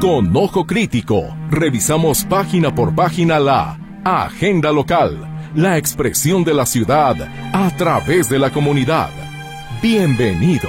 Con ojo crítico, revisamos página por página la agenda local, la expresión de la ciudad a través de la comunidad. Bienvenido.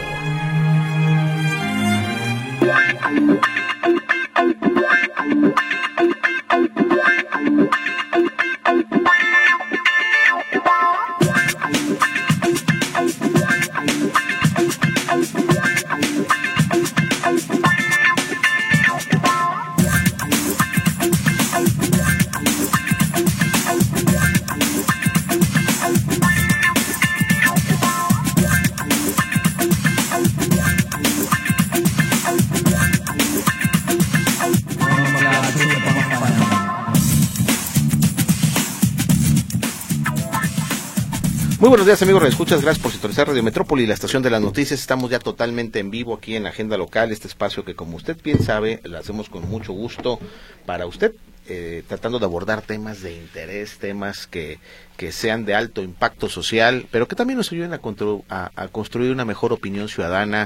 Muy buenos días, amigos radioescuchas, gracias por sintonizar Radio Metrópoli, la estación de las noticias. Estamos ya totalmente en vivo aquí en Agenda Local, este espacio que, como usted bien sabe, lo hacemos con mucho gusto para usted, tratando de abordar temas de interés, temas que sean de alto impacto social, pero que también nos ayuden a construir una mejor opinión ciudadana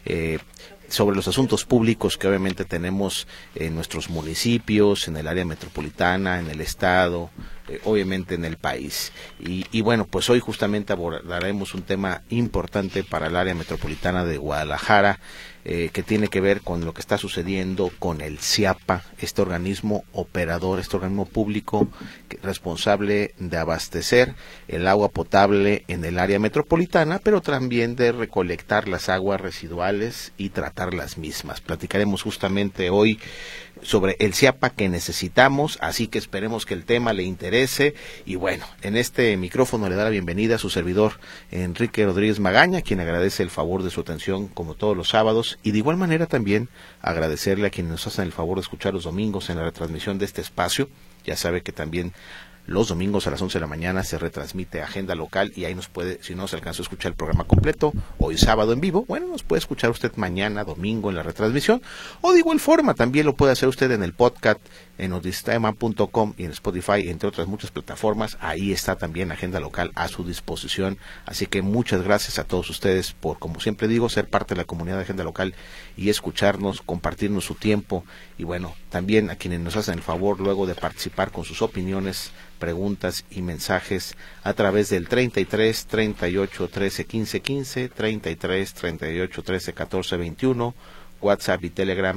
sobre los asuntos públicos que obviamente tenemos en nuestros municipios, en el área metropolitana, en el estado, obviamente en el país. Y bueno, pues hoy justamente abordaremos un tema importante para el área metropolitana de Guadalajara, que tiene que ver con lo que está sucediendo con el CIAPA, este organismo operador, este organismo público responsable de abastecer el agua potable en el área metropolitana, pero también de recolectar las aguas residuales y tratar las mismas. Platicaremos justamente hoy sobre el CIAPA que necesitamos, así que esperemos que el tema le interese. Y bueno, en este micrófono le da la bienvenida a su servidor Enrique Rodríguez Magaña, quien agradece el favor de su atención como todos los sábados, y de igual manera también agradecerle a quienes nos hacen el favor de escuchar los domingos en la retransmisión de este espacio. Ya sabe que también los domingos a las 11 de la mañana se retransmite Agenda Local, y ahí nos puede, si no se alcanzó a escuchar el programa completo, hoy sábado en vivo, bueno, nos puede escuchar usted mañana, domingo, en la retransmisión, o de igual forma también lo puede hacer usted en el podcast, en odistema.com y en Spotify, entre otras muchas plataformas. Ahí está también Agenda Local a su disposición, así que muchas gracias a todos ustedes por, como siempre digo, ser parte de la comunidad de Agenda Local y escucharnos, compartirnos su tiempo, y bueno, también a quienes nos hacen el favor luego de participar con sus opiniones, preguntas y mensajes a través del 33 38 13 15 15, 33 38 13 14 21, WhatsApp y Telegram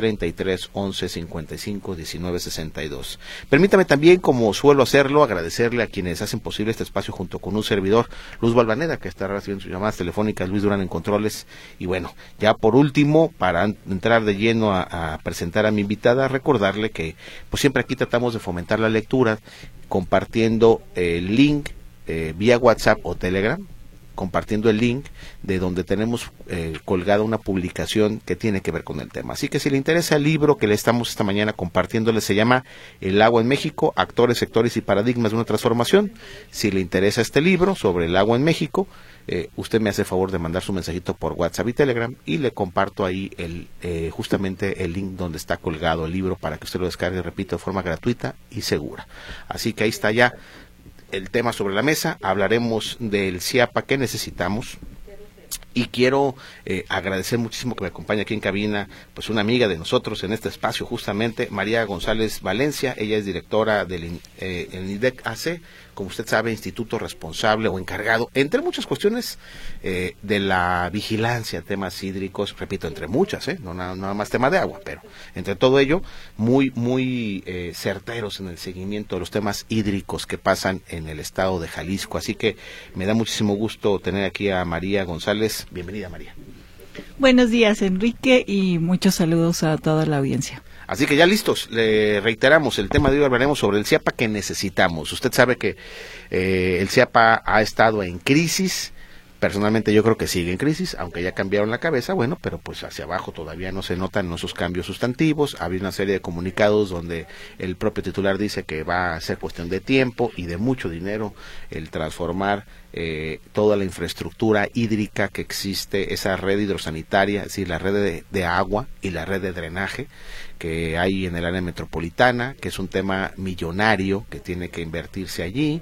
33 11 55 19 62. Permítame también, como suelo hacerlo, agradecerle a quienes hacen posible este espacio junto con un servidor, Luz Balvanera, que estará recibiendo sus llamadas telefónicas, Luis Durán en controles. Y bueno, ya por último, para entrar de lleno a presentar a mi invitada, recordarle que pues siempre aquí tratamos de fomentar la lectura, compartiendo el link vía WhatsApp o Telegram, compartiendo el link de donde tenemos colgada una publicación que tiene que ver con el tema. Así que si le interesa el libro que le estamos esta mañana compartiéndole, se llama El agua en México, actores, sectores y paradigmas de una transformación. Si le interesa este libro sobre el agua en México, usted me hace favor de mandar su mensajito por WhatsApp y Telegram, y le comparto ahí justamente el link donde está colgado el libro para que usted lo descargue, repito, de forma gratuita y segura. Así que ahí está ya el tema sobre la mesa. Hablaremos del CIAPA que necesitamos, y quiero agradecer muchísimo que me acompañe aquí en cabina, pues una amiga de nosotros en este espacio, justamente María González Valencia. Ella es directora del INDEC AC, como usted sabe, instituto responsable o encargado, entre muchas cuestiones, de la vigilancia, temas hídricos, repito, entre muchas, no nada más tema de agua, pero entre todo ello, muy certeros en el seguimiento de los temas hídricos que pasan en el estado de Jalisco. Así que me da muchísimo gusto tener aquí a María González. Bienvenida, María. Buenos días, Enrique, y muchos saludos a toda la audiencia. Así que ya listos, le reiteramos, el tema de hoy hablaremos sobre el CIAPA que necesitamos. Usted sabe que el CIAPA ha estado en crisis. Personalmente yo creo que sigue en crisis, aunque ya cambiaron la cabeza, bueno, pero pues hacia abajo todavía no se notan esos cambios sustantivos. Había una serie de comunicados donde el propio titular dice que va a ser cuestión de tiempo y de mucho dinero el transformar toda la infraestructura hídrica que existe, esa red hidrosanitaria, es decir, la red de agua y la red de drenaje que hay en el área metropolitana, que es un tema millonario que tiene que invertirse allí.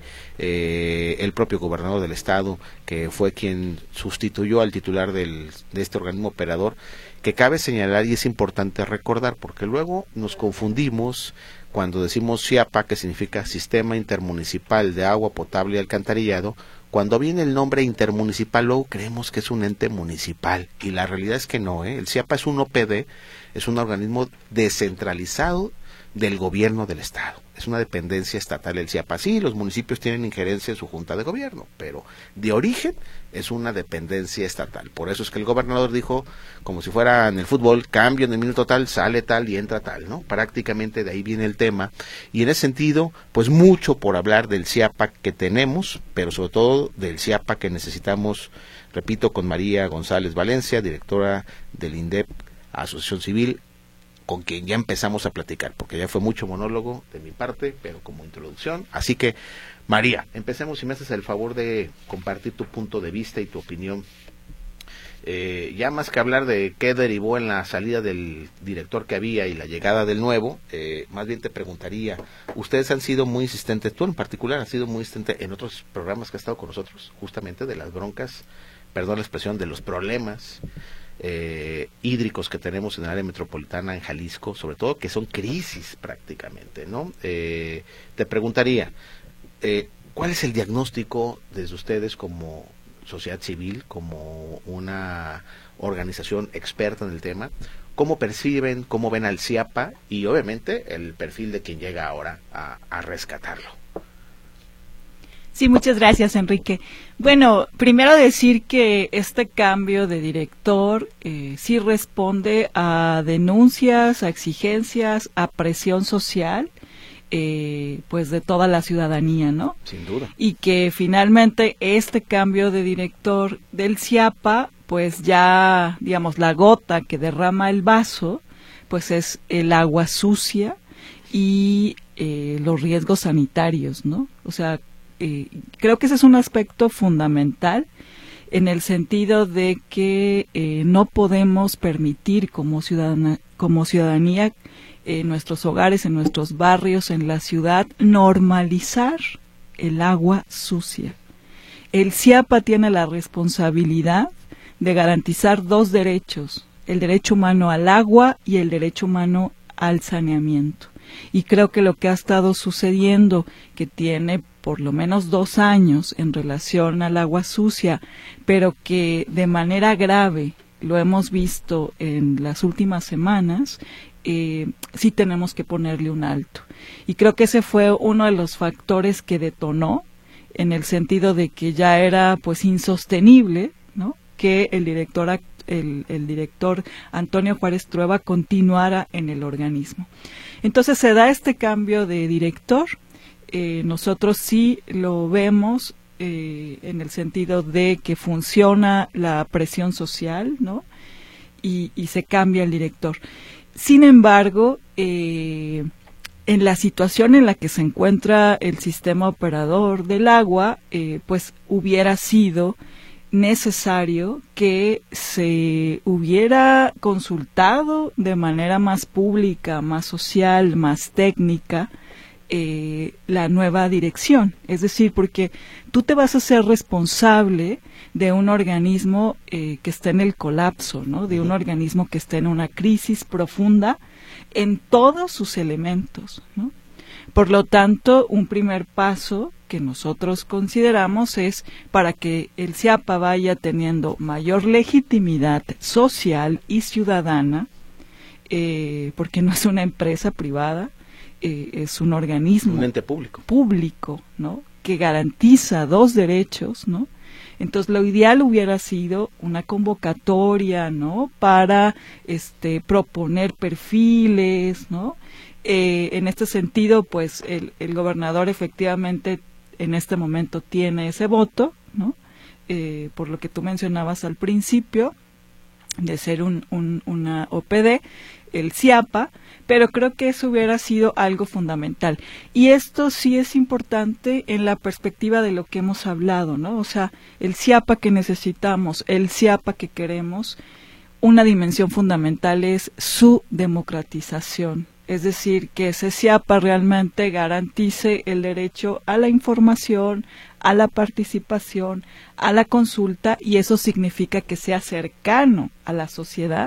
El propio gobernador del estado, que fue quien sustituyó al titular de este organismo operador, que cabe señalar y es importante recordar, porque luego nos confundimos cuando decimos SIAPA, que significa Sistema Intermunicipal de Agua Potable y Alcantarillado. Cuando viene el nombre intermunicipal, luego creemos que es un ente municipal, y la realidad es que no, El SIAPA es un OPD, es un organismo descentralizado del gobierno del estado, es una dependencia estatal el SIAPA. Sí, los municipios tienen injerencia en su junta de gobierno, pero de origen es una dependencia estatal. Por eso es que el gobernador dijo, como si fuera en el fútbol, cambio en el minuto tal, sale tal y entra tal, ¿no? Prácticamente de ahí viene el tema, y en ese sentido, pues mucho por hablar del SIAPA que tenemos, pero sobre todo del SIAPA que necesitamos, repito, con María González Valencia, directora del INDEP, Asociación Civil, con quien ya empezamos a platicar, porque ya fue mucho monólogo de mi parte, pero como introducción. Así que, María, empecemos, si me haces el favor de compartir tu punto de vista y tu opinión. Ya más que hablar de qué derivó en la salida del director que había y la llegada del nuevo, más bien te preguntaría, ustedes han sido muy insistentes, tú en particular has sido muy insistente en otros programas que has estado con nosotros, justamente de las broncas, perdón la expresión, de los problemas hídricos que tenemos en el área metropolitana en Jalisco, sobre todo que son crisis prácticamente, ¿no? Te preguntaría, ¿cuál es el diagnóstico desde ustedes como sociedad civil, como una organización experta en el tema? ¿Cómo perciben, cómo ven al SIAPA y obviamente el perfil de quien llega ahora a rescatarlo? Sí, muchas gracias, Enrique. Bueno, primero decir que este cambio de director sí responde a denuncias, a exigencias, a presión social, pues de toda la ciudadanía, ¿no? Sin duda. Y que finalmente este cambio de director del SIAPA, pues ya, digamos, la gota que derrama el vaso, pues es el agua sucia y los riesgos sanitarios, ¿no? O sea, creo que ese es un aspecto fundamental en el sentido de que no podemos permitir como ciudadanía en nuestros hogares, en nuestros barrios, en la ciudad, normalizar el agua sucia. El SIAPA tiene la responsabilidad de garantizar dos derechos, el derecho humano al agua y el derecho humano al saneamiento. Y creo que lo que ha estado sucediendo, que tiene por lo menos 2 años en relación al agua sucia, pero que de manera grave lo hemos visto en las últimas semanas, sí tenemos que ponerle un alto. Y creo que ese fue uno de los factores que detonó, en el sentido de que ya era pues insostenible, ¿no?, que el director Antonio Juárez Trueba continuara en el organismo. Entonces se da este cambio de director. Nosotros sí lo vemos en el sentido de que funciona la presión social, ¿no?, y se cambia el director. Sin embargo, en la situación en la que se encuentra el sistema operador del agua, pues hubiera sido necesario que se hubiera consultado de manera más pública, más social, más técnica, la nueva dirección. Es decir, porque tú te vas a ser responsable de un organismo que está en el colapso, ¿no?, de un organismo que está en una crisis profunda en todos sus elementos, ¿no? Por lo tanto, un primer paso que nosotros consideramos es para que el SIAPA vaya teniendo mayor legitimidad social y ciudadana, porque no es una empresa privada, es un organismo, un ente público, ¿no?, que garantiza 2 derechos, ¿no? Entonces, lo ideal hubiera sido una convocatoria, ¿no?, para proponer perfiles, ¿no? En este sentido, pues, el gobernador efectivamente en este momento tiene ese voto, ¿no?, por lo que tú mencionabas al principio, de ser una OPD, el SIAPA, pero creo que eso hubiera sido algo fundamental. Y esto sí es importante en la perspectiva de lo que hemos hablado, ¿no? O sea, el SIAPA que necesitamos, el SIAPA que queremos, una dimensión fundamental es su democratización. Es decir, que ese SIAPA realmente garantice el derecho a la información, a la participación, a la consulta, y eso significa que sea cercano a la sociedad,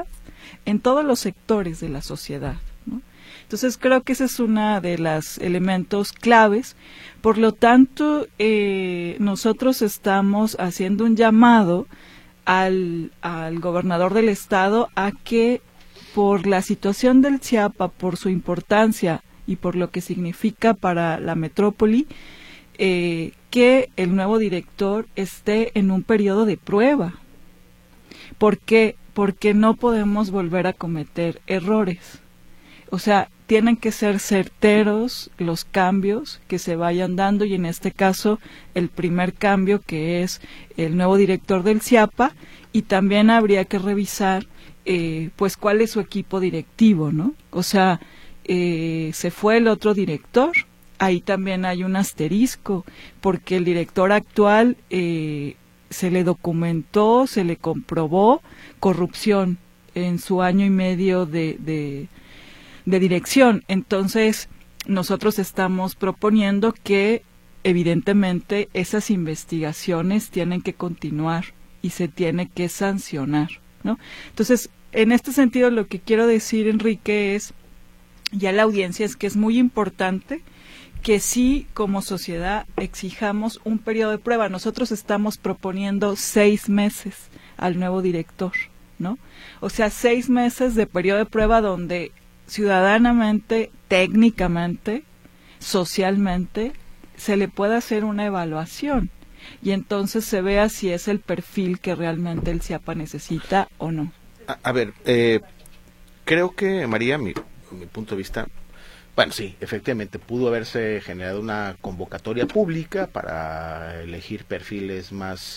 en todos los sectores de la sociedad, ¿no? Entonces creo que ese es uno de los elementos claves. Por lo tanto, nosotros estamos haciendo un llamado al gobernador del estado a que, por la situación del Chiapa, por su importancia y por lo que significa para la metrópoli, que el nuevo director esté en un periodo de prueba. ¿Por qué? Porque no podemos volver a cometer errores. O sea, tienen que ser certeros los cambios que se vayan dando, y en este caso el primer cambio, que es el nuevo director del CIAPA, y también habría que revisar pues cuál es su equipo directivo, ¿no? O sea, se fue el otro director, ahí también hay un asterisco, porque el director actual se le documentó, se le comprobó corrupción en su año y medio de dirección. Entonces, nosotros estamos proponiendo que evidentemente esas investigaciones tienen que continuar y se tiene que sancionar, ¿no? Entonces, en este sentido, lo que quiero decir, Enrique, es ya la audiencia, es que es muy importante que sí, como sociedad, exijamos un periodo de prueba. Nosotros estamos proponiendo 6 meses al nuevo director, ¿no? O sea, 6 meses de periodo de prueba donde ciudadanamente, técnicamente, socialmente, se le pueda hacer una evaluación y entonces se vea si es el perfil que realmente el CIAPA necesita o no. A ver, creo que, María, mi punto de vista, bueno, sí, efectivamente pudo haberse generado una convocatoria pública para elegir perfiles más,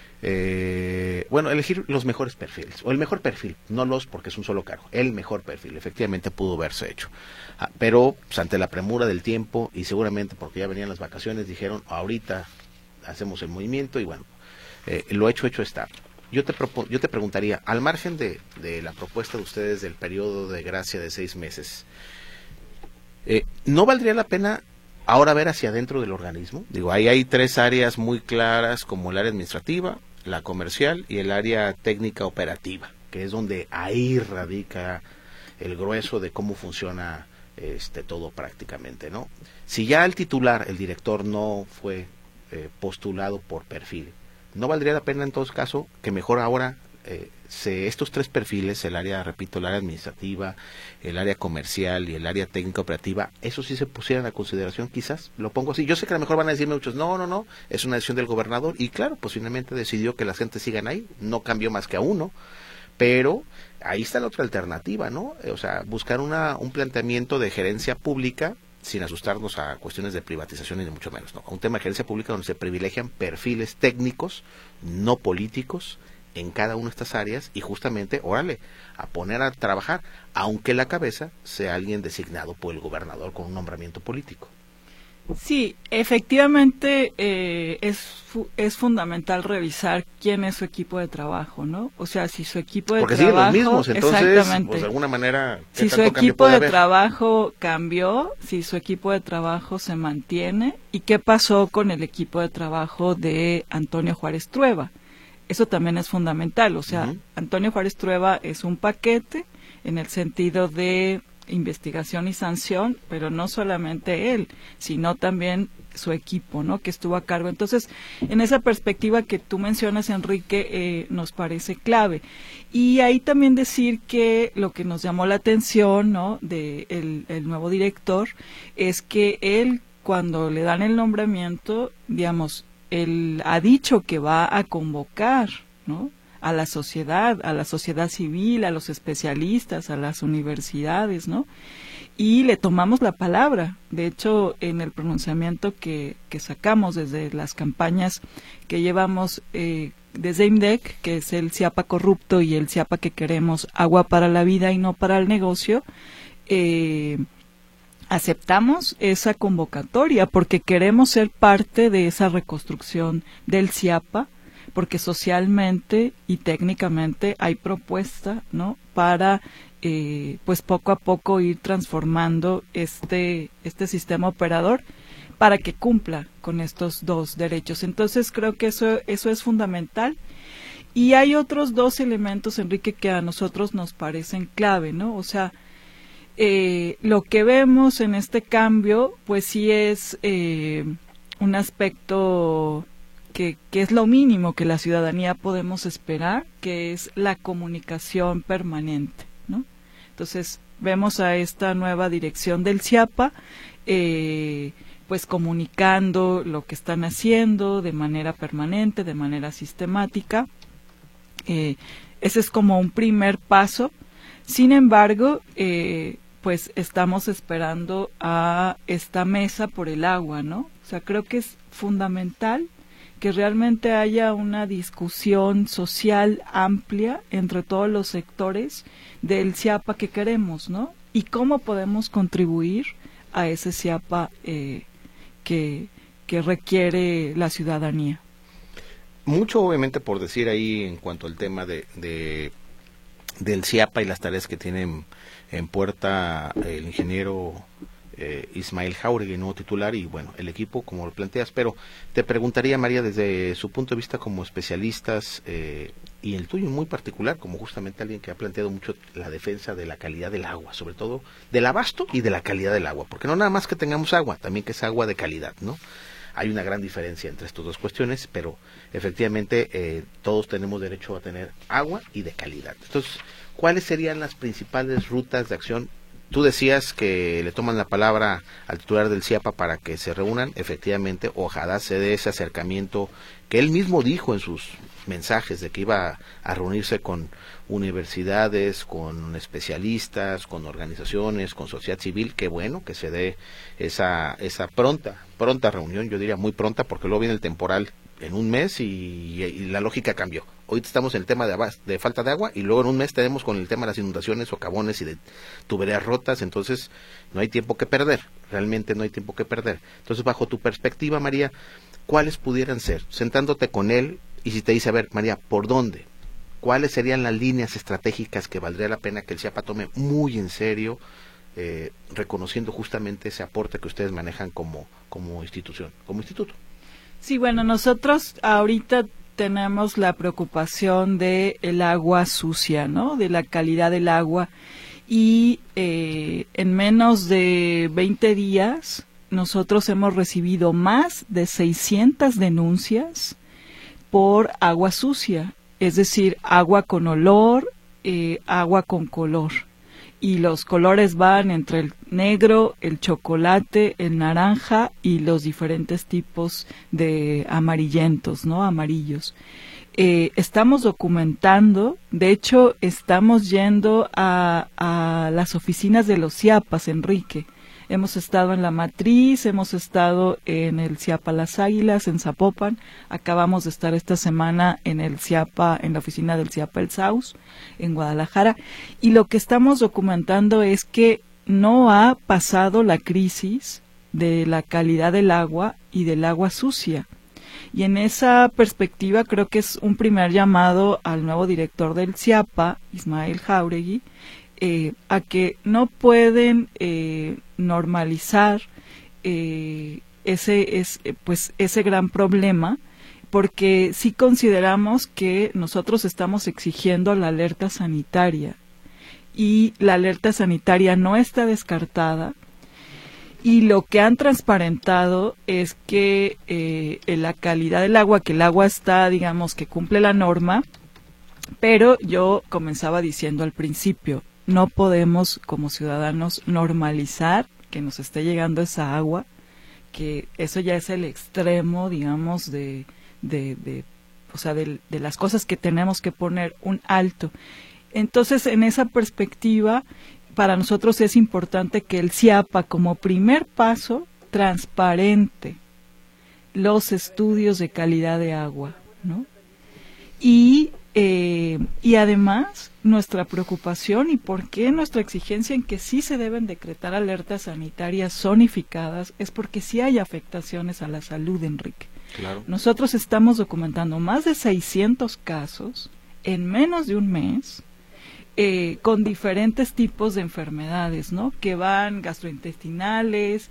elegir los mejores perfiles, o el mejor perfil, no los, porque es un solo cargo, el mejor perfil, efectivamente pudo haberse hecho. Pero pues, ante la premura del tiempo, y seguramente porque ya venían las vacaciones, dijeron, ahorita hacemos el movimiento, y bueno, lo hecho está. Yo te preguntaría, al margen de la propuesta de ustedes del periodo de gracia de 6 meses, ¿no valdría la pena ahora ver hacia adentro del organismo? Digo, ahí hay 3 áreas muy claras, como el área administrativa, la comercial y el área técnica operativa, que es donde ahí radica el grueso de cómo funciona todo prácticamente, ¿no? Si ya el titular, el director, no fue postulado por perfil, ¿no valdría la pena en todo caso que mejor ahora estos 3 perfiles, el área, repito, el área administrativa, el área comercial y el área técnica operativa, eso sí se pusieran a consideración? Quizás, lo pongo así, yo sé que a lo mejor van a decirme muchos, no, es una decisión del gobernador, y claro, posiblemente decidió que las gentes sigan ahí, no cambió más que a uno, pero ahí está la otra alternativa, ¿no? O sea, buscar un planteamiento de gerencia pública sin asustarnos a cuestiones de privatización ni de mucho menos, ¿no? Un tema de gerencia pública donde se privilegian perfiles técnicos, no políticos, en cada una de estas áreas, y justamente, órale, a poner a trabajar, aunque la cabeza sea alguien designado por el gobernador con un nombramiento político. Sí, efectivamente es fundamental revisar quién es su equipo de trabajo, ¿no? O sea, si su equipo de Porque trabajo... Porque siguen los mismos, entonces, exactamente, pues, de alguna manera... Si su equipo de trabajo cambió, si su equipo de trabajo se mantiene, ¿y qué pasó con el equipo de trabajo de Antonio Juárez Trueba? Eso también es fundamental, o sea, Antonio Juárez Trueba es un paquete en el sentido de investigación y sanción, pero no solamente él, sino también su equipo, ¿no?, que estuvo a cargo. Entonces, en esa perspectiva que tú mencionas, Enrique, nos parece clave. Y ahí también decir que lo que nos llamó la atención, ¿no?, de el nuevo director, es que él, cuando le dan el nombramiento, digamos, él ha dicho que va a convocar, ¿no?, a la sociedad civil, a los especialistas, a las universidades, ¿no? Y le tomamos la palabra. De hecho, en el pronunciamiento que sacamos desde las campañas que llevamos desde IMDEC, que es el CIAPA corrupto y el CIAPA que queremos, agua para la vida y no para el negocio, aceptamos esa convocatoria porque queremos ser parte de esa reconstrucción del CIAPA, porque socialmente y técnicamente hay propuesta, ¿no?, para pues poco a poco ir transformando este sistema operador para que cumpla con estos 2 derechos. Entonces creo que eso es fundamental. Y hay otros dos elementos, Enrique, que a nosotros nos parecen clave, ¿no? O sea, lo que vemos en este cambio, pues sí es un aspecto que es lo mínimo que la ciudadanía podemos esperar, que es la comunicación permanente, ¿no? Entonces, vemos a esta nueva dirección del CIAPA, pues comunicando lo que están haciendo de manera permanente, de manera sistemática. Ese es como un primer paso. Sin embargo, pues estamos esperando a esta mesa por el agua, ¿no? O sea, creo que es fundamental que realmente haya una discusión social amplia entre todos los sectores del CIAPA que queremos, ¿no? Y cómo podemos contribuir a ese CIAPA que requiere la ciudadanía. Mucho obviamente por decir ahí en cuanto al tema del CIAPA y las tareas que tienen en puerta el ingeniero Ismael Jáuregui, nuevo titular, y bueno, el equipo como lo planteas, pero te preguntaría, María, desde su punto de vista como especialistas y el tuyo muy particular, como justamente alguien que ha planteado mucho la defensa de la calidad del agua, sobre todo del abasto y de la calidad del agua, porque no nada más que tengamos agua, también que es agua de calidad, ¿no? Hay una gran diferencia entre estas dos cuestiones, pero efectivamente todos tenemos derecho a tener agua y de calidad. Entonces, ¿cuáles serían las principales rutas de acción? Tú decías que le toman la palabra al titular del CIAPA para que se reúnan. Efectivamente, ojalá se dé ese acercamiento que él mismo dijo en sus mensajes de que iba a reunirse con universidades, con especialistas, con organizaciones, con sociedad civil. Qué bueno que se dé esa pronta reunión, yo diría muy pronta, porque luego viene el temporal en un mes y la lógica cambió. Hoy estamos en el tema de falta de agua y luego en un mes tenemos con el tema de las inundaciones, socavones y de tuberías rotas, entonces no hay tiempo que perder, realmente no hay tiempo que perder. Entonces, bajo tu perspectiva, María, ¿cuáles pudieran ser? Sentándote con él y si te dice, a ver, María, ¿por dónde? ¿Cuáles serían las líneas estratégicas que valdría la pena que el CIAPA tome muy en serio, reconociendo justamente ese aporte que ustedes manejan como institución, como instituto? Sí, bueno, nosotros ahorita tenemos la preocupación de el agua sucia, ¿no? De la calidad del agua. Y en menos de 20 días nosotros hemos recibido más de 600 denuncias por agua sucia, es decir, agua con olor, agua con color. Y los colores van entre el negro, el chocolate, el naranja y los diferentes tipos de amarillentos, ¿no? Amarillos. Estamos documentando, de hecho, estamos yendo a las oficinas de los CIAPAs, Enrique. Hemos estado en La Matriz, hemos estado en el CIAPA Las Águilas, en Zapopan. Acabamos de estar esta semana en el CIAPA, en la oficina del CIAPA El Saus, en Guadalajara. Y lo que estamos documentando es que no ha pasado la crisis de la calidad del agua y del agua sucia. Y en esa perspectiva creo que es un primer llamado al nuevo director del CIAPA, Ismael Jáuregui, a que no pueden normalizar ese gran problema, porque sí consideramos que nosotros estamos exigiendo la alerta sanitaria y la alerta sanitaria no está descartada, y lo que han transparentado es que la calidad del agua, que el agua está, digamos, que cumple la norma, pero yo comenzaba diciendo al principio, no podemos como ciudadanos normalizar que nos esté llegando esa agua, que eso ya es el extremo, digamos, de las cosas que tenemos que poner un alto. Entonces, en esa perspectiva, para nosotros es importante que el CIAPA, como primer paso, transparente los estudios de calidad de agua, ¿no? Y además nuestra preocupación y por qué nuestra exigencia en que sí se deben decretar alertas sanitarias zonificadas es porque sí hay afectaciones a la salud, Enrique. Claro. Nosotros estamos documentando más de 600 casos en menos de un mes, con diferentes tipos de enfermedades, ¿no? Que van gastrointestinales,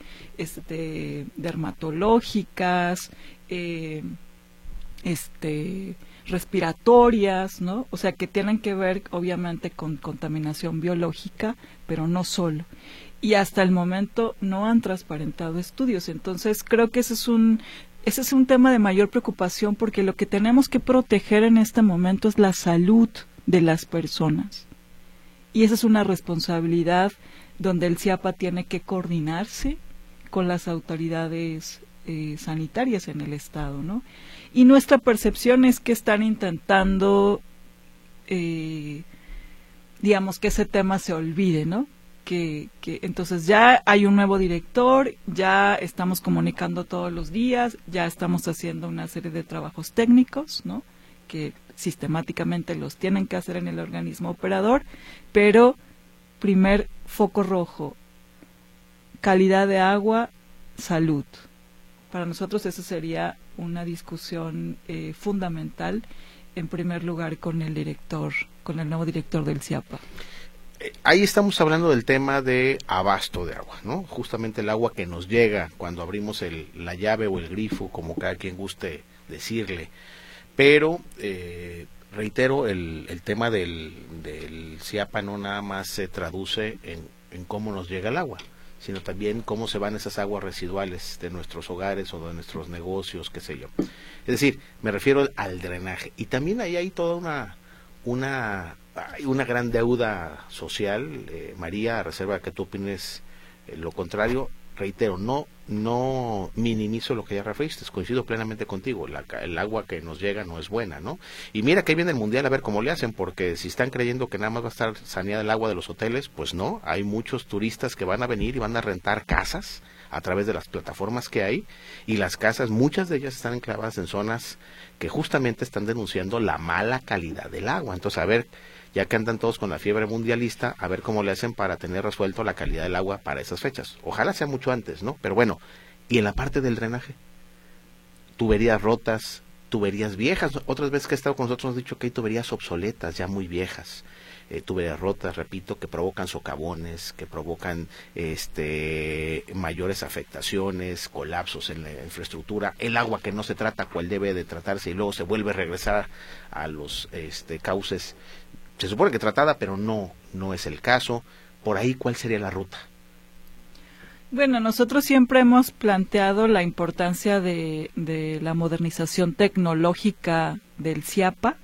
dermatológicas, respiratorias, ¿no? O sea, que tienen que ver obviamente con contaminación biológica, pero no solo. Y hasta el momento no han transparentado estudios. Entonces, creo que ese es un tema de mayor preocupación, porque lo que tenemos que proteger en este momento es la salud de las personas. Y esa es una responsabilidad donde el CIAPA tiene que coordinarse con las autoridades sanitarias en el estado, ¿no? Y nuestra percepción es que están intentando, digamos, que ese tema se olvide, ¿no? Que entonces ya hay un nuevo director, ya estamos comunicando todos los días, ya estamos haciendo una serie de trabajos técnicos, ¿no? Que sistemáticamente los tienen que hacer en el organismo operador, pero primer foco rojo, calidad de agua, salud. Para nosotros esa sería una discusión fundamental, en primer lugar con el nuevo director del CIAPA. Ahí estamos hablando del tema de abasto de agua, ¿no? Justamente el agua que nos llega cuando abrimos la llave o el grifo, como cada quien guste decirle. Pero, reitero, el tema del CIAPA no nada más se traduce en cómo nos llega el agua, sino también cómo se van esas aguas residuales de nuestros hogares o de nuestros negocios, qué sé yo. Es decir, me refiero al drenaje. Y también ahí hay toda una gran deuda social, María, a reserva de que tú opines lo contrario. Reitero, no minimizo lo que ya referiste, coincido plenamente contigo, el agua que nos llega no es buena, ¿no? Y mira que ahí viene el Mundial, a ver cómo le hacen, porque si están creyendo que nada más va a estar saneada el agua de los hoteles, pues no, hay muchos turistas que van a venir y van a rentar casas a través de las plataformas que hay, y las casas, muchas de ellas están enclavadas en zonas que justamente están denunciando la mala calidad del agua. Entonces, a ver, ya que andan todos con la fiebre mundialista, a ver cómo le hacen para tener resuelto la calidad del agua para esas fechas. Ojalá sea mucho antes, ¿no? Pero bueno, y en la parte del drenaje, tuberías rotas, tuberías viejas. Otras veces que he estado con nosotros nos han dicho que hay tuberías obsoletas, ya muy viejas, tuberías rotas, repito, que provocan socavones, que provocan mayores afectaciones, colapsos en la infraestructura, el agua que no se trata cual debe de tratarse y luego se vuelve a regresar a los cauces. Se supone que tratada, pero no es el caso. Por ahí, ¿cuál sería la ruta? Bueno, nosotros siempre hemos planteado la importancia de la modernización tecnológica del CIAPA,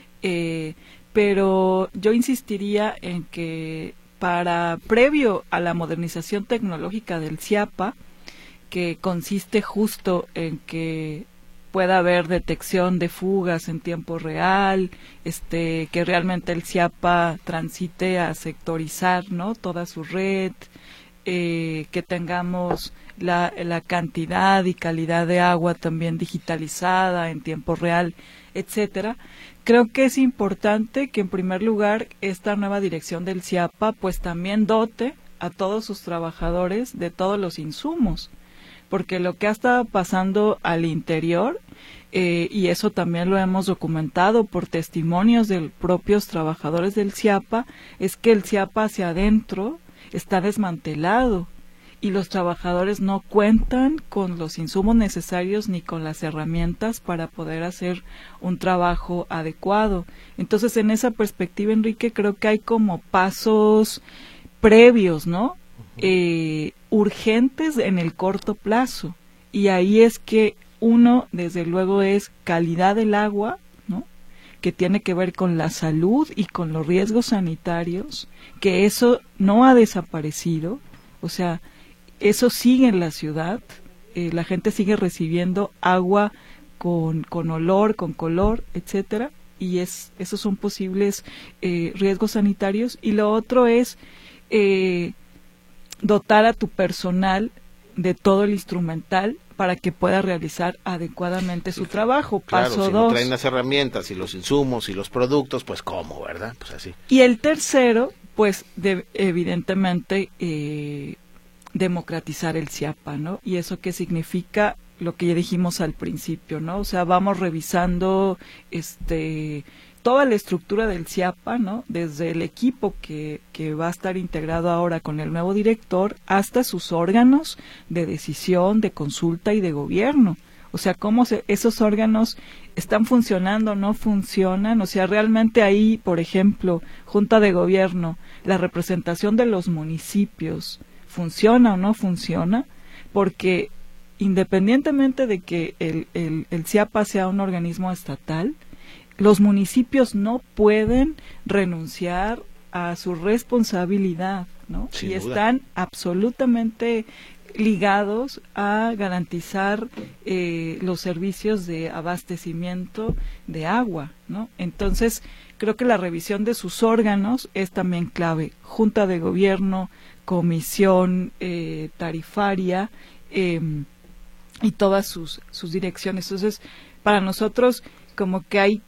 pero yo insistiría en que previo a la modernización tecnológica del CIAPA, que consiste justo en que pueda haber detección de fugas en tiempo real, que realmente el CIAPA transite a sectorizar, ¿no?, toda su red, que tengamos la cantidad y calidad de agua también digitalizada en tiempo real, etcétera. Creo que es importante que en primer lugar esta nueva dirección del CIAPA pues también dote a todos sus trabajadores de todos los insumos, porque lo que ha estado pasando al interior, y eso también lo hemos documentado por testimonios de propios trabajadores del CIAPA, es que el CIAPA hacia adentro está desmantelado y los trabajadores no cuentan con los insumos necesarios ni con las herramientas para poder hacer un trabajo adecuado. Entonces, en esa perspectiva, Enrique, creo que hay como pasos previos, ¿no?, urgentes en el corto plazo, y ahí es que uno, desde luego, es calidad del agua, ¿no?, que tiene que ver con la salud y con los riesgos sanitarios, que eso no ha desaparecido, o sea, eso sigue en la ciudad, la gente sigue recibiendo agua con olor, con color, etcétera, y esos son posibles riesgos sanitarios. Y lo otro es dotar a tu personal de todo el instrumental para que pueda realizar adecuadamente su trabajo. Claro, Paso si 2. no traen las herramientas y los insumos y los productos, pues ¿cómo, verdad? Pues así. Y el tercero, pues evidentemente democratizar el CIAPA, ¿no? Y eso qué significa, lo que ya dijimos al principio, ¿no? O sea, vamos revisando toda la estructura del CIAPA, ¿no?, desde el equipo que va a estar integrado ahora con el nuevo director hasta sus órganos de decisión, de consulta y de gobierno. O sea, esos órganos están funcionando, no funcionan. O sea, realmente ahí, por ejemplo, Junta de Gobierno, la representación de los municipios, ¿funciona o no funciona? Porque independientemente de que el CIAPA sea un organismo estatal, los municipios no pueden renunciar a su responsabilidad, ¿no? Sin y duda. Están absolutamente ligados a garantizar los servicios de abastecimiento de agua, ¿no? Entonces, creo que la revisión de sus órganos es también clave. Junta de Gobierno, comisión tarifaria y todas sus direcciones. Entonces, para nosotros, como que hay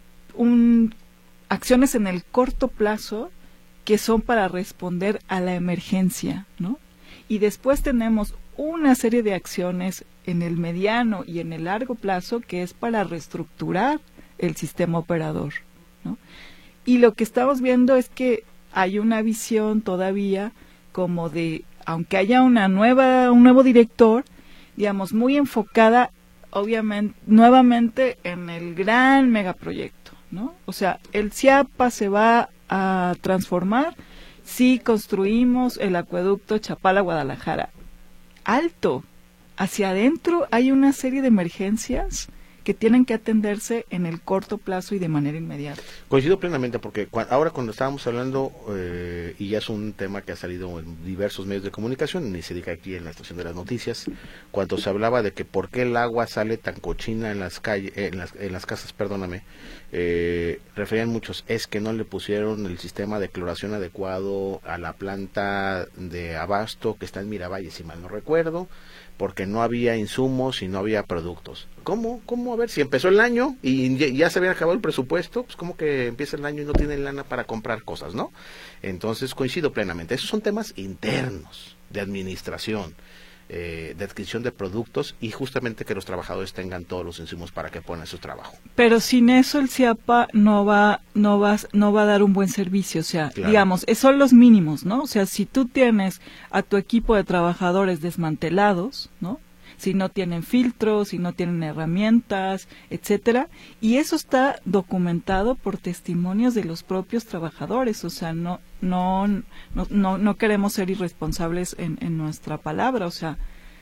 acciones en el corto plazo que son para responder a la emergencia, ¿no? Y después tenemos una serie de acciones en el mediano y en el largo plazo que es para reestructurar el sistema operador, ¿no? Y lo que estamos viendo es que hay una visión todavía como de, aunque haya un nuevo director, digamos, muy enfocada, obviamente, nuevamente en el gran megaproyecto, ¿no? O sea, el CIAPA se va a transformar si construimos el acueducto Chapala-Guadalajara. Alto, hacia adentro hay una serie de emergencias que tienen que atenderse en el corto plazo y de manera inmediata. Coincido plenamente, porque ahora cuando estábamos hablando, y ya es un tema que ha salido en diversos medios de comunicación, ni se diga aquí en la estación de las noticias, cuando se hablaba de que por qué el agua sale tan cochina en las calles, en las casas, referían muchos, es que no le pusieron el sistema de cloración adecuado a la planta de abasto que está en Miravalle, si mal no recuerdo, porque no había insumos y no había productos. ¿Cómo? A ver, si empezó el año y ya se había acabado el presupuesto, pues como que empieza el año y no tienen lana para comprar cosas, ¿no? Entonces coincido plenamente. Esos son temas internos de administración, de adquisición de productos y justamente que los trabajadores tengan todos los insumos para que pongan su trabajo. Pero sin eso el CIAPA no va a dar un buen servicio, o sea, Claro. digamos, son los mínimos, ¿no? O sea, si tú tienes a tu equipo de trabajadores desmantelados, ¿no? Si no tienen filtros, si no tienen herramientas, etcétera, y eso está documentado por testimonios de los propios trabajadores, o sea, no queremos ser irresponsables en nuestra palabra, o sea,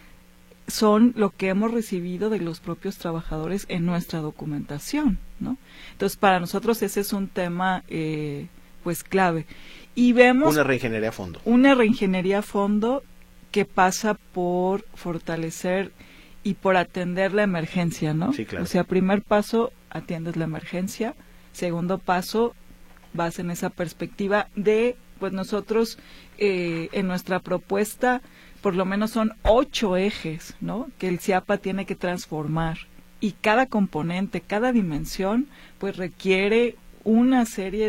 son lo que hemos recibido de los propios trabajadores en nuestra documentación, ¿no? Entonces, para nosotros ese es un tema, pues, clave. Y vemos Una reingeniería a fondo. Una reingeniería a fondo que pasa por fortalecer y por atender la emergencia, ¿no? Sí, claro. O sea, primer paso, atiendes la emergencia. Segundo paso, vas en esa perspectiva de, pues nosotros, en nuestra propuesta, por lo menos son 8 ejes, ¿no? Que el CIAPA tiene que transformar. Y cada componente, cada dimensión, pues requiere una serie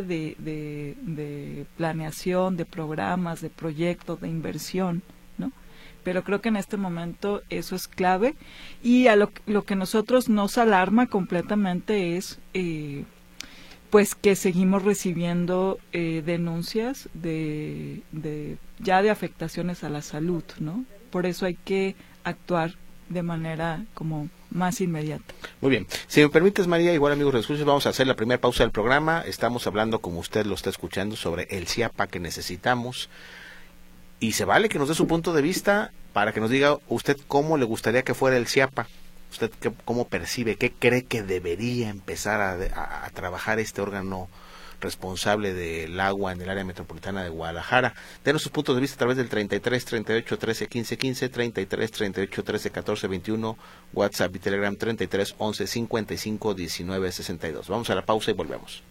de planeación, de programas, de proyectos, de inversión, ¿no? Pero creo que en este momento eso es clave. Y a lo que nosotros nos alarma completamente es pues que seguimos recibiendo denuncias de afectaciones a la salud, ¿no? Por eso hay que actuar de manera como más inmediata. Muy bien. Si me permites, María, igual amigos escuchas, vamos a hacer la primera pausa del programa. Estamos hablando, como usted lo está escuchando, sobre el CIAPA que necesitamos. Y se vale que nos dé su punto de vista para que nos diga usted cómo le gustaría que fuera el CIAPA. ¿Usted cómo percibe, qué cree que debería empezar a trabajar este órgano responsable del agua en el área metropolitana de Guadalajara? Denos sus puntos de vista a través del 33 38 13 15 15, 33 38 13 14 21, WhatsApp y Telegram 33 11 55 19 62. Vamos a la pausa y volvemos.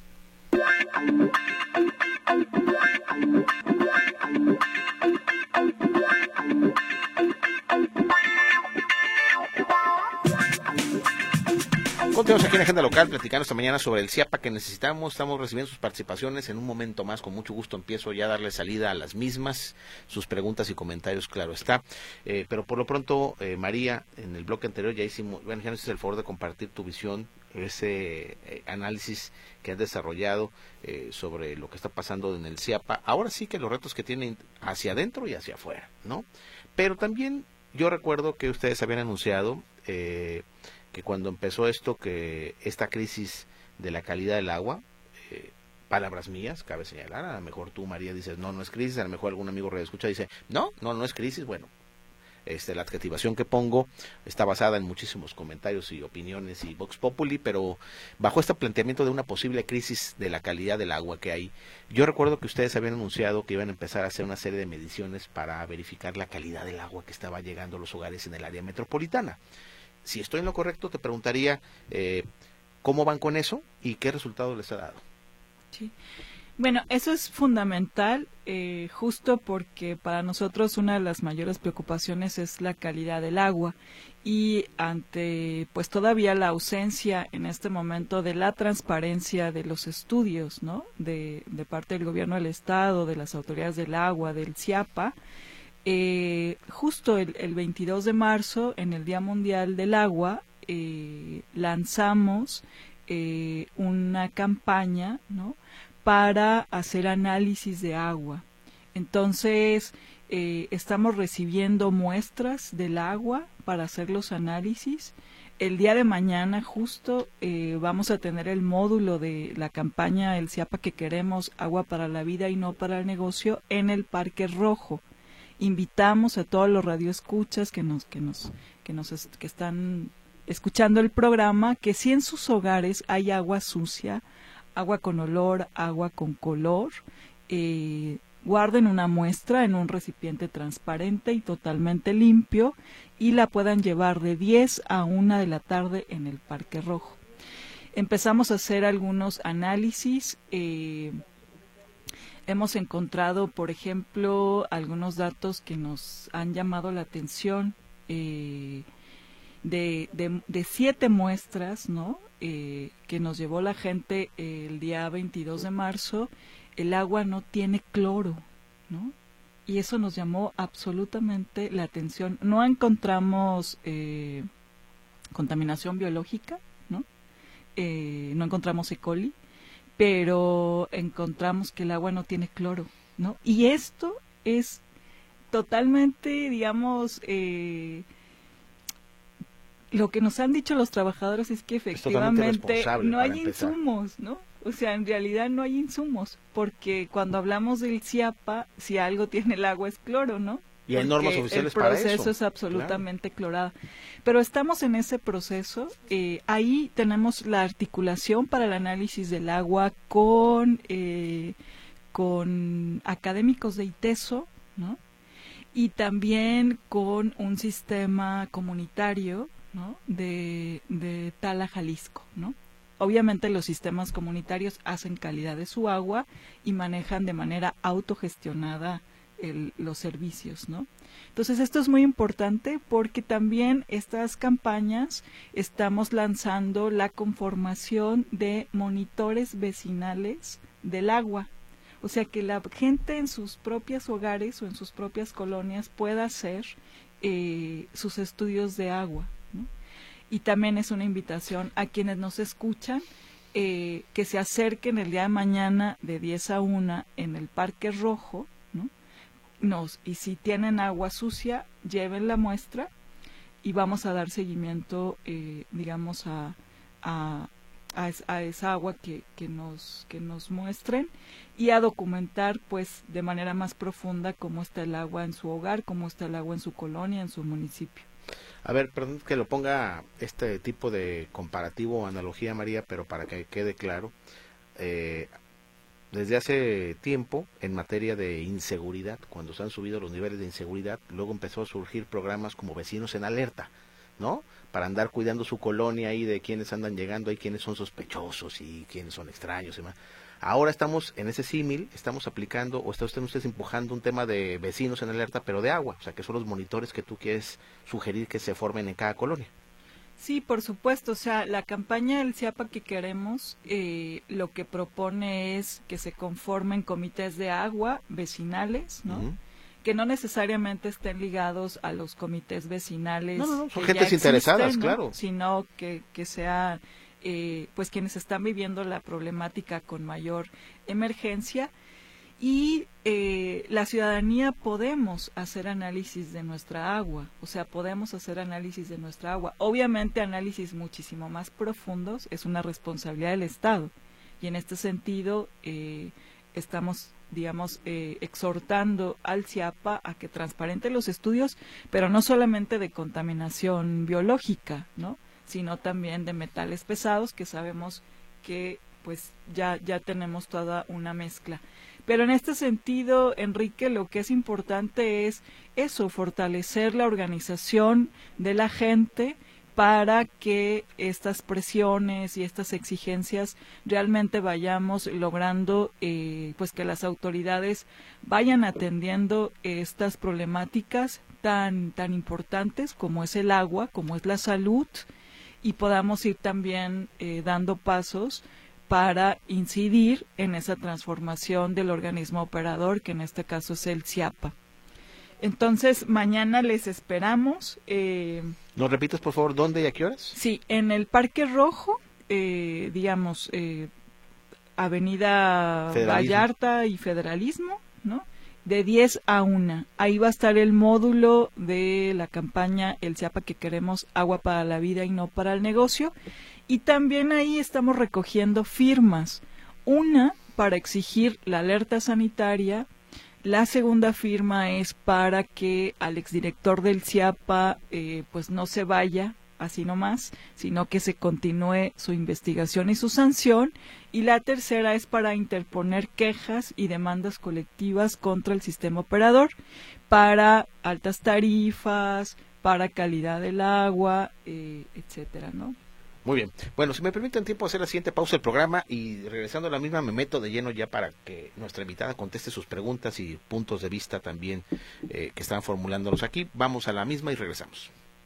Continuamos aquí en Agenda Local platicando esta mañana sobre el CIAPA que necesitamos. Estamos recibiendo sus participaciones. En un momento más, con mucho gusto, empiezo ya a darle salida a las mismas, sus preguntas y comentarios, claro está. Pero por lo pronto, María, en el bloque anterior ya nos hiciste el favor de compartir tu visión, ese análisis que has desarrollado sobre lo que está pasando en el CIAPA. Ahora sí que los retos que tienen hacia adentro y hacia afuera, ¿no? Pero también yo recuerdo que ustedes habían anunciado que cuando empezó esta crisis de la calidad del agua, palabras mías, cabe señalar, a lo mejor tú, María, dices, no es crisis, a lo mejor algún amigo radioescucha dice, no es crisis, bueno, la adjetivación que pongo está basada en muchísimos comentarios y opiniones y vox populi, pero bajo este planteamiento de una posible crisis de la calidad del agua que hay, yo recuerdo que ustedes habían anunciado que iban a empezar a hacer una serie de mediciones para verificar la calidad del agua que estaba llegando a los hogares en el área metropolitana. Si estoy en lo correcto, te preguntaría cómo van con eso y qué resultado les ha dado. Sí. Bueno, eso es fundamental, justo porque para nosotros una de las mayores preocupaciones es la calidad del agua, y ante pues todavía la ausencia en este momento de la transparencia de los estudios, ¿no? De parte del gobierno del estado, de las autoridades del agua, del CIAPA, justo el 22 de marzo, en el Día Mundial del Agua, lanzamos una campaña, ¿no?, para hacer análisis de agua. Entonces, estamos recibiendo muestras del agua para hacer los análisis. El día de mañana justo vamos a tener el módulo de la campaña El CIAPA que queremos, agua para la vida y no para el negocio, en el Parque Rojo. Invitamos a todos los radioescuchas que están escuchando el programa, que si en sus hogares hay agua sucia, agua con olor, agua con color, guarden una muestra en un recipiente transparente y totalmente limpio y la puedan llevar de 10 a 1 de la tarde en el Parque Rojo. Empezamos a hacer algunos análisis. Hemos encontrado, por ejemplo, algunos datos que nos han llamado la atención, de 7 muestras, ¿no?, que nos llevó la gente el día 22 de marzo, el agua no tiene cloro, ¿no? Y eso nos llamó absolutamente la atención. No encontramos contaminación biológica, ¿no? No encontramos E. coli, pero encontramos que el agua no tiene cloro, ¿no? Y esto es totalmente, digamos, lo que nos han dicho los trabajadores es que efectivamente no hay insumos, ¿no? O sea, en realidad no hay insumos, porque cuando hablamos del CIAPA, si algo tiene el agua es cloro, ¿no? Y hay normas oficiales para eso. El proceso es absolutamente clorado. Pero estamos en ese proceso. Ahí tenemos la articulación para el análisis del agua con académicos de ITESO, ¿no? Y también con un sistema comunitario, ¿no?, de Tala, Jalisco, ¿no? Obviamente los sistemas comunitarios hacen calidad de su agua y manejan de manera autogestionada los servicios, ¿no? Entonces esto es muy importante porque también estas campañas estamos lanzando la conformación de monitores vecinales del agua. O sea, que la gente en sus propios hogares o en sus propias colonias pueda hacer sus estudios de agua, ¿no? Y también es una invitación a quienes nos escuchan que se acerquen el día de mañana de 10 a 1 en el Parque Rojo, ¿no? Y si tienen agua sucia, lleven la muestra y vamos a dar seguimiento, digamos, a esa agua que nos muestren, y a documentar pues de manera más profunda cómo está el agua en su hogar, cómo está el agua en su colonia, en su municipio. A ver, perdón que lo ponga este tipo de comparativo o analogía, María, pero para que quede claro, desde hace tiempo, en materia de inseguridad, cuando se han subido los niveles de inseguridad, luego empezó a surgir programas como Vecinos en Alerta, ¿no?, para andar cuidando su colonia ahí de quienes andan llegando, ahí quienes son sospechosos y quienes son extraños y demás. Ahora estamos en ese símil, estamos aplicando, o está ustedes empujando un tema de Vecinos en Alerta, pero de agua, o sea, que son los monitores que tú quieres sugerir que se formen en cada colonia. Sí, por supuesto, o sea, la campaña del CIAPA que queremos, lo que propone es que se conformen comités de agua vecinales, ¿no? Uh-huh. Que no necesariamente estén ligados a los comités vecinales. No, son gentes interesadas, ¿no? Claro. Sino que sean pues quienes están viviendo la problemática con mayor emergencia. y la ciudadanía podemos hacer análisis de nuestra agua, o sea, podemos hacer análisis de nuestra agua. Obviamente análisis muchísimo más profundos es una responsabilidad del Estado, y en este sentido estamos, digamos, exhortando al CIAPA a que transparente los estudios, pero no solamente de contaminación biológica, ¿no?, sino también de metales pesados, que sabemos que pues ya tenemos toda una mezcla. Pero en este sentido, Enrique, lo que es importante es eso, fortalecer la organización de la gente para que estas presiones y estas exigencias realmente vayamos logrando pues que las autoridades vayan atendiendo estas problemáticas tan importantes como es el agua, como es la salud, y podamos ir también dando pasos para incidir en esa transformación del organismo operador, que en este caso es el CIAPA. Entonces, mañana les esperamos. ¿Nos repites, por favor, dónde y a qué horas? Sí, en el Parque Rojo, Avenida Vallarta y Federalismo, ¿no?, de 10 a 1. Ahí va a estar el módulo de la campaña El CIAPA que queremos, agua para la vida y no para el negocio. Y también ahí estamos recogiendo firmas. Una para exigir la alerta sanitaria. La segunda firma es para que al exdirector del CIAPA pues no se vaya así nomás, sino que se continúe su investigación y su sanción. Y la tercera es para interponer quejas y demandas colectivas contra el sistema operador para altas tarifas, para calidad del agua, etcétera, ¿no? Muy bien. Bueno, si me permiten tiempo hacer la siguiente pausa del programa, y regresando a la misma me meto de lleno ya para que nuestra invitada conteste sus preguntas y puntos de vista también que están formulándolos aquí. Vamos a la misma y regresamos.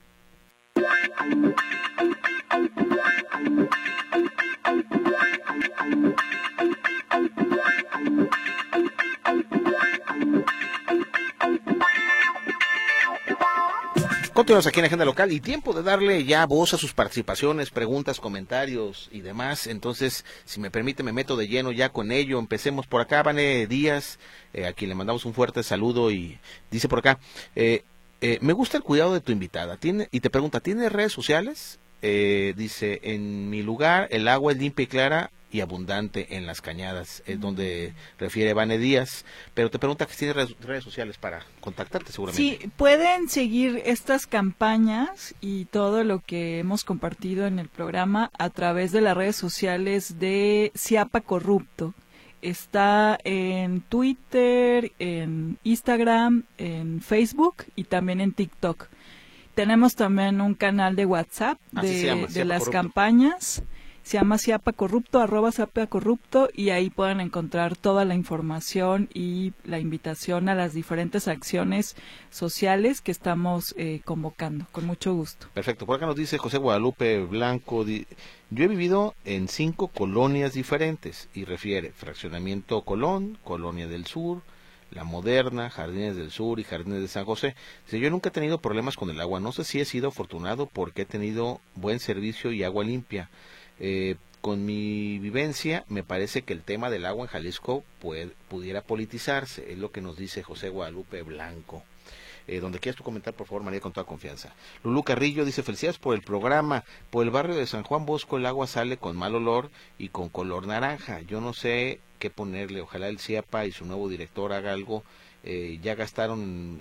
Continuamos aquí en Agenda Local y tiempo de darle ya voz a sus participaciones, preguntas, comentarios y demás. Entonces, si me permite, me meto de lleno ya con ello. Empecemos por acá, Vane Díaz, a quien le mandamos un fuerte saludo, y dice por acá, me gusta el cuidado de tu invitada. Y te pregunta, ¿tiene redes sociales? Dice, en mi lugar el agua es limpia y clara y abundante en las cañadas, es donde refiere Vane Díaz, pero te pregunta que si tiene redes sociales para contactarte seguramente. Sí, pueden seguir estas campañas y todo lo que hemos compartido en el programa a través de las redes sociales de CIAPA Corrupto. Está en Twitter, en Instagram, en Facebook y también en TikTok. Tenemos también un canal de WhatsApp de las Corrupto. Campañas. Se llama CIAPA Corrupto, @CIAPA Corrupto, y ahí pueden encontrar toda la información y la invitación a las diferentes acciones sociales que estamos convocando, con mucho gusto. Perfecto. Por acá nos dice José Guadalupe Blanco, yo he vivido en 5 colonias diferentes, y refiere Fraccionamiento Colón, Colonia del Sur, La Moderna, Jardines del Sur y Jardines de San José. Dice, yo nunca he tenido problemas con el agua, no sé si he sido afortunado porque he tenido buen servicio y agua limpia. Con mi vivencia, me parece que el tema del agua en Jalisco pudiera politizarse, es lo que nos dice José Guadalupe Blanco. Donde quieras tú comentar, por favor, María, con toda confianza. Lulú Carrillo dice, felicidades por el programa. Por el barrio de San Juan Bosco el agua sale con mal olor y con color naranja. Yo no sé qué ponerle. Ojalá el CIAPA y su nuevo director haga algo. Ya gastaron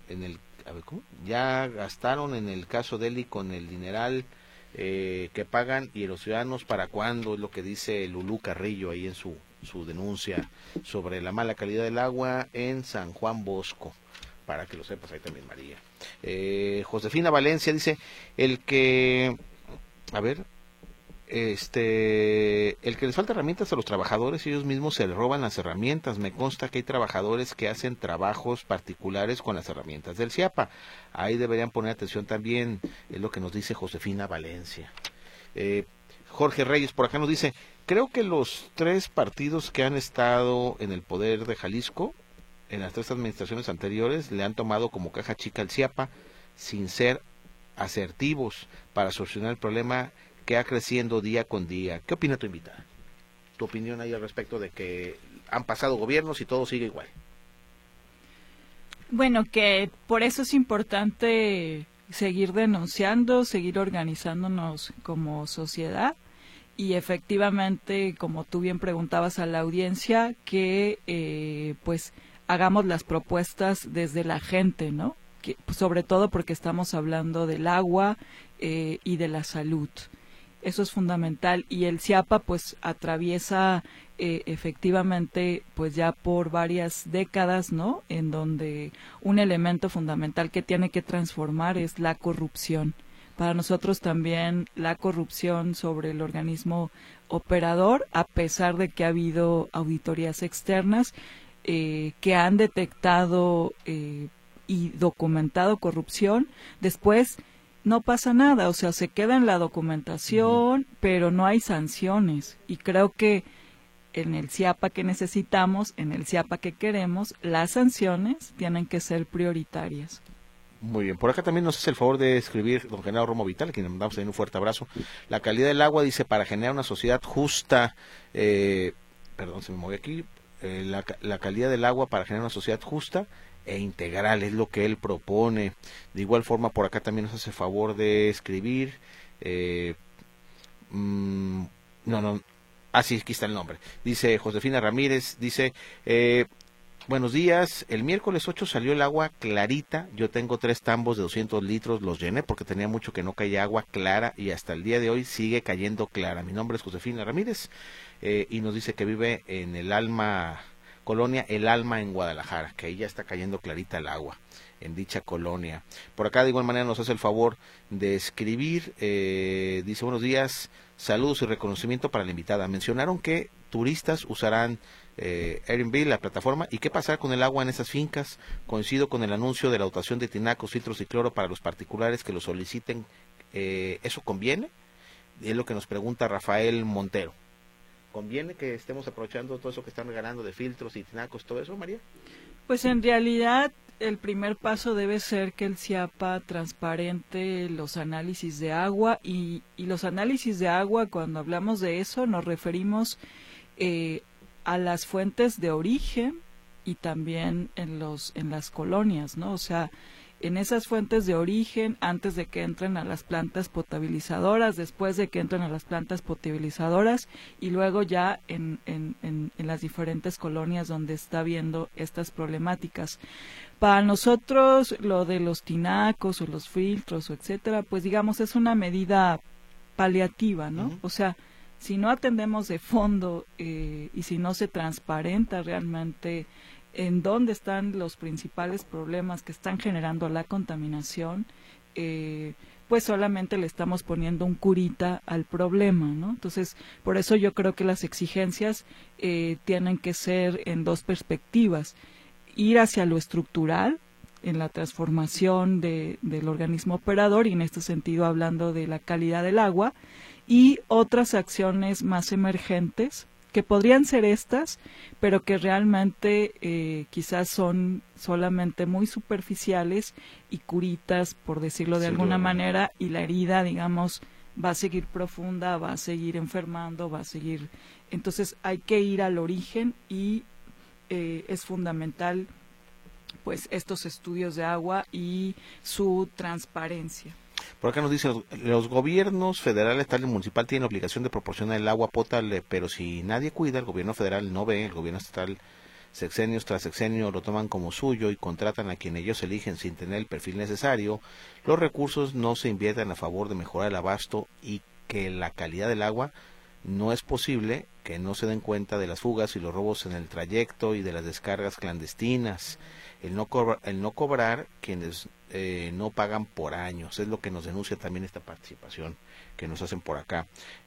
Ya gastaron en el caso de Eli con el dineral que pagan, y los ciudadanos para cuándo, es lo que dice Lulú Carrillo ahí en su denuncia sobre la mala calidad del agua en San Juan Bosco, para que lo sepas ahí también, María. Josefina Valencia dice, el que les falta herramientas a los trabajadores, ellos mismos se les roban las herramientas. Me consta que hay trabajadores que hacen trabajos particulares con las herramientas del CIAPA. Ahí deberían poner atención también, es lo que nos dice Josefina Valencia. Jorge Reyes por acá nos dice, creo que los 3 partidos que han estado en el poder de Jalisco, en las 3 administraciones anteriores, le han tomado como caja chica al CIAPA sin ser asertivos para solucionar el problema que va creciendo día con día. ¿Qué opina tu invitada? Tu opinión ahí al respecto de que han pasado gobiernos y todo sigue igual. Bueno, que por eso es importante seguir denunciando, seguir organizándonos como sociedad y efectivamente, como tú bien preguntabas a la audiencia, que pues hagamos las propuestas desde la gente, ¿no? Que, sobre todo porque estamos hablando del agua y de la salud. Eso es fundamental y el CIAPA pues atraviesa efectivamente pues ya por varias décadas, ¿no? En donde un elemento fundamental que tiene que transformar es la corrupción. Para nosotros también la corrupción sobre el organismo operador, a pesar de que ha habido auditorías externas que han detectado y documentado corrupción, después no pasa nada, o sea, se queda en la documentación, pero no hay sanciones. Y creo que en el CIAPA que necesitamos, en el CIAPA que queremos, las sanciones tienen que ser prioritarias. Muy bien, por acá también nos hace el favor de escribir don Genaro Romo Vital, a quien le mandamos también un fuerte abrazo. La calidad del agua, dice, para generar una sociedad justa, perdón, se me movió aquí, la calidad del agua para generar una sociedad justa e integral, es lo que él propone. De igual forma, por acá también nos hace favor de escribir, sí, aquí está el nombre. Dice Josefina Ramírez, dice, buenos días, el miércoles 8 salió el agua clarita, yo tengo 3 tambos de 200 litros, los llené porque tenía mucho que no caía agua clara y hasta el día de hoy sigue cayendo clara. Mi nombre es Josefina Ramírez y nos dice que vive en el colonia El Alma en Guadalajara, que ahí ya está cayendo clarita el agua en dicha colonia. Por acá de igual manera nos hace el favor de escribir, dice buenos días, saludos y reconocimiento para la invitada. Mencionaron que turistas usarán Airbnb, la plataforma, y qué pasar con el agua en esas fincas. Coincido con el anuncio de la dotación de tinacos, filtros y cloro para los particulares que lo soliciten. ¿Eso conviene? Es lo que nos pregunta Rafael Montero. ¿Conviene que estemos aprovechando todo eso que están regalando de filtros y tinacos, todo eso, María? Pues en realidad el primer paso debe ser que el CIAPA transparente los análisis de agua y los análisis de agua, cuando hablamos de eso, nos referimos a las fuentes de origen y también en las colonias, ¿no? O sea, en esas fuentes de origen, antes de que entren a las plantas potabilizadoras, después de que entren a las plantas potabilizadoras y luego ya en las diferentes colonias donde está habiendo estas problemáticas. Para nosotros lo de los tinacos o los filtros o etcétera, pues digamos es una medida paliativa, ¿no? O sea, si no atendemos de fondo y si no se transparenta realmente en dónde están los principales problemas que están generando la contaminación, pues solamente le estamos poniendo un curita al problema, ¿no? Entonces, por eso yo creo que las exigencias tienen que ser en 2 perspectivas: ir hacia lo estructural, en la transformación del organismo operador, y en este sentido hablando de la calidad del agua, y otras acciones más emergentes, que podrían ser estas, pero que realmente quizás son solamente muy superficiales y curitas, por decirlo de alguna manera, y la herida, digamos, va a seguir profunda, va a seguir enfermando, va a seguir. Entonces hay que ir al origen y es fundamental pues estos estudios de agua y su transparencia. Por acá nos dice, los gobiernos federal, estatal y municipal tienen la obligación de proporcionar el agua potable, pero si nadie cuida, el gobierno federal no ve, el gobierno estatal sexenios tras sexenio lo toman como suyo y contratan a quien ellos eligen sin tener el perfil necesario, los recursos no se invierten a favor de mejorar el abasto y que la calidad del agua. No es posible que no se den cuenta de las fugas y los robos en el trayecto y de las descargas clandestinas, el no cobrar quienes no pagan por años, es lo que nos denuncia también esta participación que nos hacen por acá.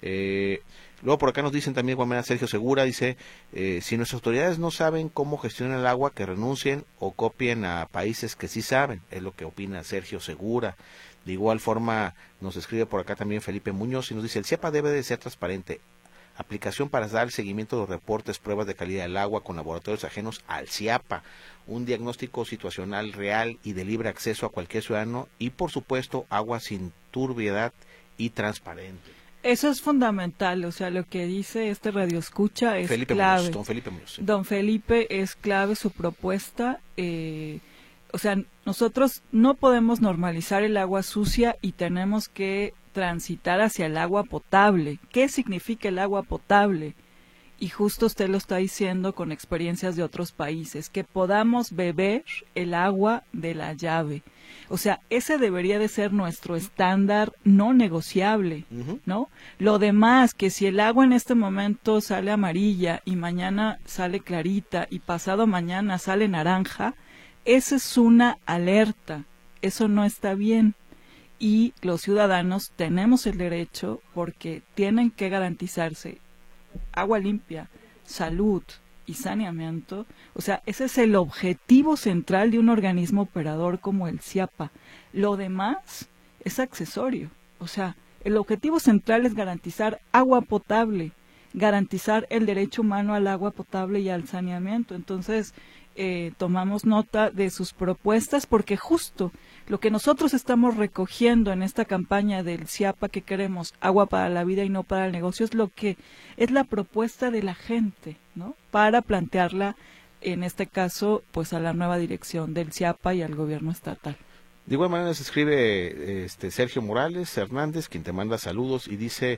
Luego por acá nos dicen también, de igual manera, Sergio Segura dice, si nuestras autoridades no saben cómo gestionar el agua, que renuncien o copien a países que sí saben, es lo que opina Sergio Segura. De igual forma nos escribe por acá también Felipe Muñoz y nos dice, el CIAPA debe de ser transparente, aplicación para dar seguimiento a los reportes, pruebas de calidad del agua con laboratorios ajenos al CIAPA, un diagnóstico situacional real y de libre acceso a cualquier ciudadano y por supuesto agua sin turbiedad y transparente. Eso es fundamental, o sea, lo que dice este radioescucha es clave. Don Felipe Muñoz. Sí. Don Felipe es clave su propuesta. O sea, nosotros no podemos normalizar el agua sucia y tenemos que transitar hacia el agua potable. ¿Qué significa el agua potable? Y justo usted lo está diciendo con experiencias de otros países, que podamos beber el agua de la llave. O sea, ese debería de ser nuestro estándar no negociable, ¿no? Lo demás, que si el agua en este momento sale amarilla y mañana sale clarita y pasado mañana sale naranja, esa es una alerta, eso no está bien. Y los ciudadanos tenemos el derecho, porque tienen que garantizarse agua limpia, salud y saneamiento. O sea, ese es el objetivo central de un organismo operador como el CIAPA. Lo demás es accesorio. O sea, el objetivo central es garantizar agua potable, garantizar el derecho humano al agua potable y al saneamiento. Entonces, tomamos nota de sus propuestas, porque justo lo que nosotros estamos recogiendo en esta campaña del CIAPA, que queremos agua para la vida y no para el negocio, es lo que es la propuesta de la gente, ¿no? Para plantearla, en este caso, pues a la nueva dirección del CIAPA y al gobierno estatal. De igual manera se escribe Sergio Morales Hernández, quien te manda saludos y dice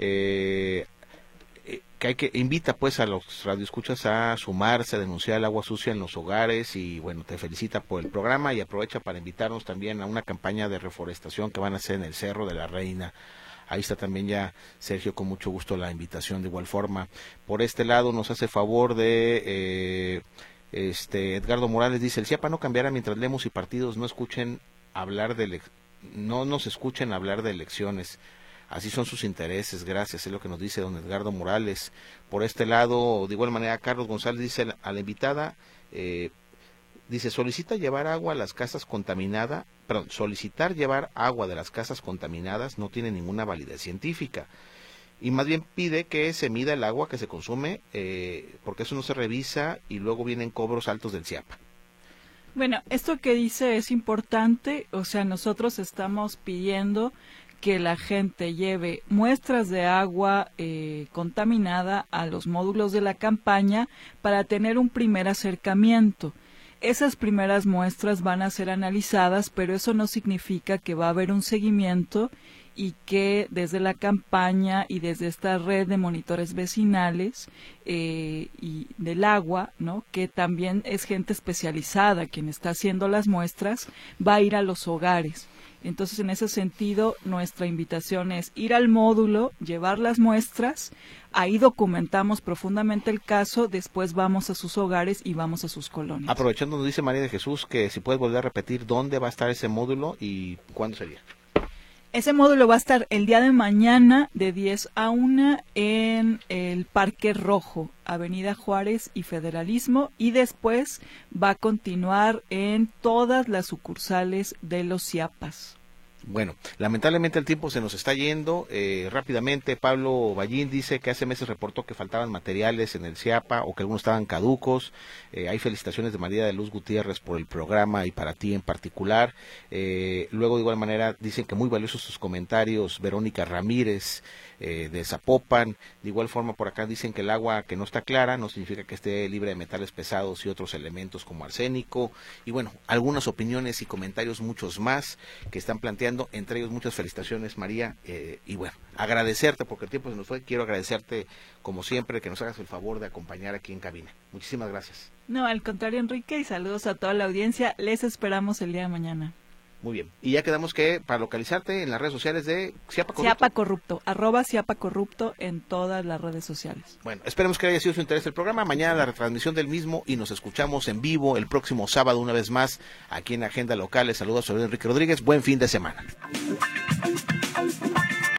que invita pues a los radioescuchas a sumarse, a denunciar el agua sucia en los hogares, y bueno, te felicita por el programa y aprovecha para invitarnos también a una campaña de reforestación que van a hacer en el Cerro de la Reina. Ahí está también ya Sergio, con mucho gusto la invitación. De igual forma, por este lado nos hace favor de Edgardo Morales, dice: el CIAPA no cambiará mientras Lemos y partidos no nos escuchen hablar de elecciones. Así son sus intereses, gracias, es lo que nos dice don Edgardo Morales. Por este lado, de igual manera, Carlos González dice a la invitada, solicitar llevar agua de las casas contaminadas no tiene ninguna validez científica. Y más bien pide que se mida el agua que se consume, porque eso no se revisa y luego vienen cobros altos del CIAPA. Bueno, esto que dice es importante, o sea, nosotros estamos pidiendo que la gente lleve muestras de agua contaminada a los módulos de la campaña para tener un primer acercamiento. Esas primeras muestras van a ser analizadas, pero eso no significa que va a haber un seguimiento, y que desde la campaña y desde esta red de monitores vecinales y del agua, ¿no?, que también es gente especializada quien está haciendo las muestras, va a ir a los hogares. Entonces, en ese sentido, nuestra invitación es ir al módulo, llevar las muestras, ahí documentamos profundamente el caso, después vamos a sus hogares y vamos a sus colonias. Aprovechando, nos dice María de Jesús que si puedes volver a repetir dónde va a estar ese módulo y cuándo sería. Ese módulo va a estar el día de mañana de 10 a 1 en el Parque Rojo, Avenida Juárez y Federalismo, y después va a continuar en todas las sucursales de los CIAPAs. Bueno, lamentablemente el tiempo se nos está yendo. Rápidamente, Pablo Ballín dice que hace meses reportó que faltaban materiales en el CIAPA o que algunos estaban caducos. Hay felicitaciones de María de Luz Gutiérrez por el programa y para ti en particular. Luego, de igual manera, dicen que muy valiosos sus comentarios Verónica Ramírez de Zapopan. De igual forma, por acá dicen que el agua que no está clara no significa que esté libre de metales pesados y otros elementos como arsénico. Y bueno, algunas opiniones y comentarios, muchos más, que están planteando. Entre ellos, muchas felicitaciones, María, y bueno, agradecerte porque el tiempo se nos fue. Quiero agradecerte, como siempre, que nos hagas el favor de acompañar aquí en cabina. Muchísimas gracias. No, al contrario, Enrique, y saludos a toda la audiencia. Les esperamos el día de mañana. Muy bien. Y ya quedamos que para localizarte en las redes sociales de CIAPA Corrupto. CIAPA Corrupto, @CIAPA Corrupto en todas las redes sociales. Bueno, esperemos que haya sido su interés el programa. Mañana la retransmisión del mismo y nos escuchamos en vivo el próximo sábado una vez más aquí en Agenda Local. Les saluda a Enrique Rodríguez. Buen fin de semana.